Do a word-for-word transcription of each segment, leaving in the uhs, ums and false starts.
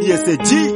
ni S G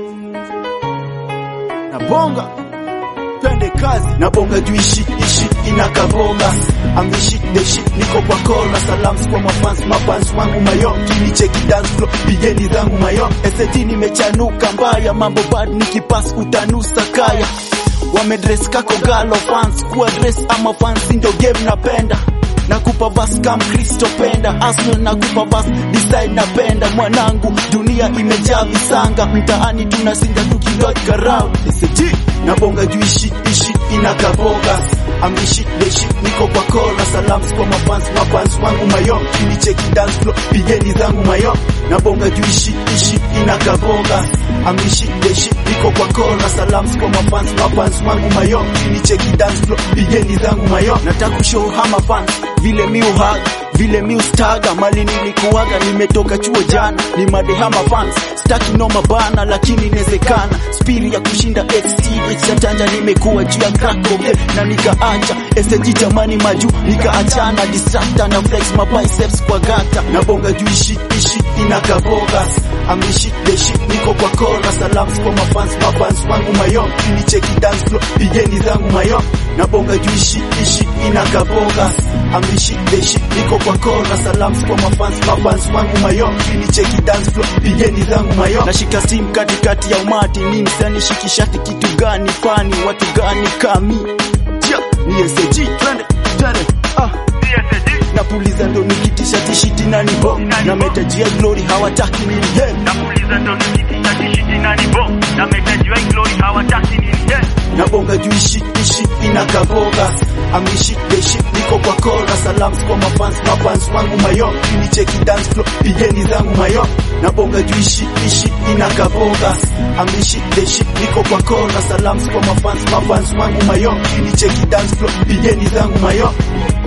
na bonga twende kazi na bonga juu ishi ishi inakaboga I'm the shit the shit niko kwa kona salams kwa mafans mafans wangu mayo kini cheki dance floor pigeni zangu mayo S G nimechanuka mbaya mambo bad nikipass utanusa kaya wamedress kako galo fans kuwa dress ama fans ndo game napenda nakupa vas kam Kristo penda Arsenal nakupa vas decide napenda mwanangu dunia imejaa visanga mtaani tunasinda tukidot karao S G na bonga juu ishi ishi inakaboga I'm the shit the shit niko kwa kona salams kwa mafans mafans wangu mayo kini cheki dance floor pigeni zangu mayo na bonga juu ishi ishi inakaboga I'm the shit the shit niko kwa kona salams kwa mafans mafans wangu mayo kini cheki dance floor pigeni zangu mayo nataka show hama fans vile mi uhag vile mi ustaga mali nilikuwaga nimetoka chuo jana ni madehama fans staki noma bana lakini inawezekana spiri ya kushinda X T X ya tanja nimekuwa juu ya crack cocaine na nikaacha S G jamani maju nikaachana distractor na flex my biceps kwa gata na bonga juu ishi ishi inakaboga I'm the shit the shit niko kwa kona salams kwa mafans mafans wangu mayo kini cheki dance floor pigeni zangu mayo na bonga juu ishi ishi inakaboga I'm the shit the shit niko kwa kona salams kwa mafans mafans wangu mayo kini cheki dance floor pigeni zangu mayo nashika sim katikati ya umati nini sani shikishati kitu gani fani watu gani kami yeah. Ni S G twende twende ah ni S G napuliza ndo nikitisha tishiti nani bo na metajia glory hawataki nini yeah. napuliza ndo nikitisha tishiti nani bo na metajia glory hawataki nini yeah. na bonga juu ishi ishi inakaboga I'm the shit the shit niko kwa kona salams kwa mafans mafans wangu mayo kini cheki dance floor pigeni zangu mayo na bonga juu ishi ishi inakaboga I'm the shit the shit niko kwa kona salams kwa mafans mafans wangu mayo kini cheki dance floor pigeni zangu mayo